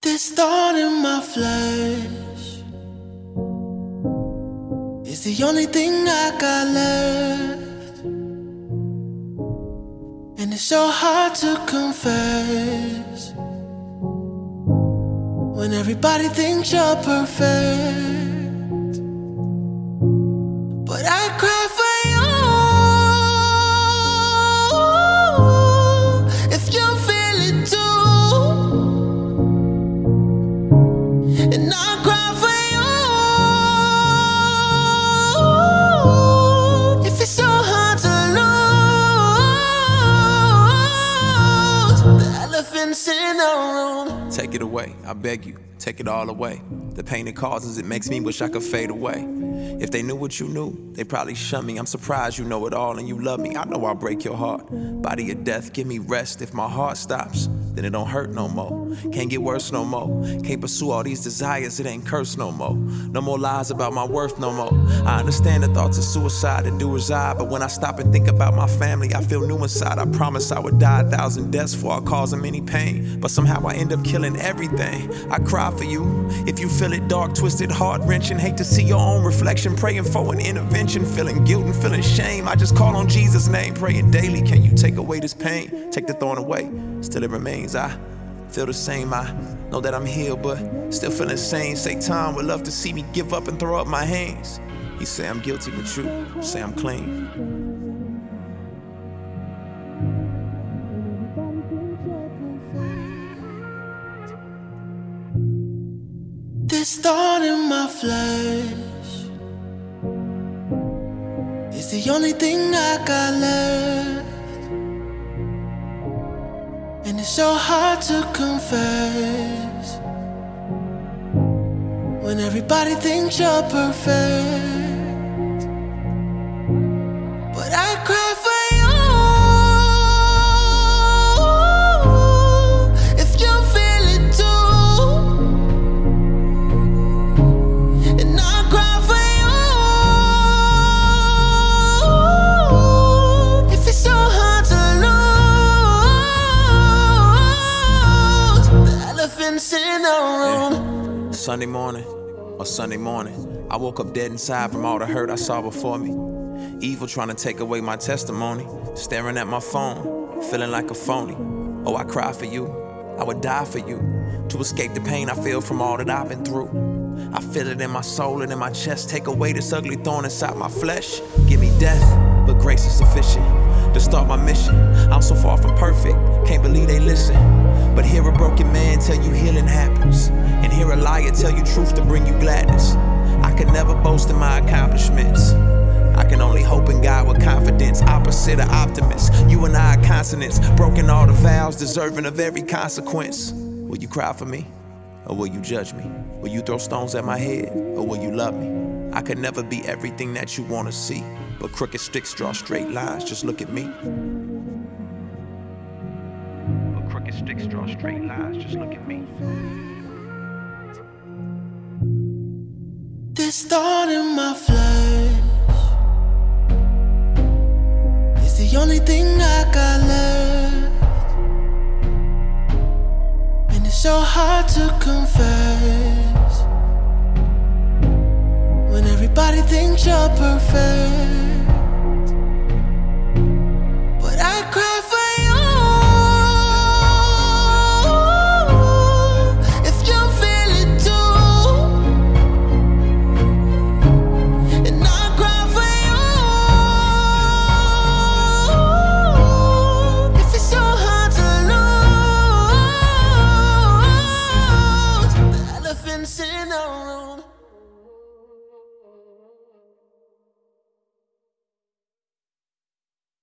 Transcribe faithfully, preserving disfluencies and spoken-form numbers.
This thorn in my flesh is the only thing I got left, and it's so hard to confess when everybody thinks you're perfect. But I cry for you if you feel it too, and I cry for you if it's so hard to lose the elephants in the room. Take it away, I beg you, take it all away. The pain it causes, it makes me wish I could fade away. If they knew what you knew, they probably shun me. I'm surprised you know it all and you love me. I know I'll break your heart. Body of death, give me rest. If my heart stops, then it don't hurt no more. Can't get worse no more. Can't pursue all these desires, it ain't cursed no more. No more lies about my worth no more. I understand the thoughts of suicide that do reside, but when I stop and think about my family, I feel new inside. I promise I would die a thousand deaths before I cause them any pain, but somehow I end up killing everything. I cry for you if you feel it dark, twisted, heart-wrenching. Hate to see your own reflection, praying for an intervention, feeling guilt and feeling shame. I just call on Jesus' name, praying daily. Can you take away this pain? Take the thorn away, still it remains. I feel the same, I know that I'm healed, but still feeling insane. Satan would love to see me give up and throw up my hands. He say I'm guilty, but you say I'm clean. This thorn in my flesh is the only thing I got left, and it's so hard to confess when everybody thinks you're perfect. But I cry for you if you feel it too, and I cry for you if it's so hard to lose the elephants in the room. Yeah. Sunday morning, or Sunday morning, I woke up dead inside from all the hurt I saw before me. Evil trying to take away my testimony, staring at my phone, feeling like a phony. Oh, I cry for you, I would die for you, to escape the pain I feel from all that I've been through. I feel it in my soul and in my chest. Take away this ugly thorn inside my flesh. Give me death, but grace is sufficient to start my mission. I'm so far from perfect, can't believe they listen. But hear a broken man tell you healing happens, and hear a liar tell you truth to bring you gladness. I could never boast in my accomplishments, I can only hope in God with confidence. Opposite of optimist, you and I are consonants, broken all the vows, deserving of every consequence. Will you cry for me, or will you judge me? Will you throw stones at my head, or will you love me? I could never be everything that you want to see, but crooked sticks draw straight lines, just look at me. But crooked sticks draw straight lines, just look at me. This thorn in my flesh is the only thing I got left, and it's so hard to confess when everybody thinks you're perfect. But I cry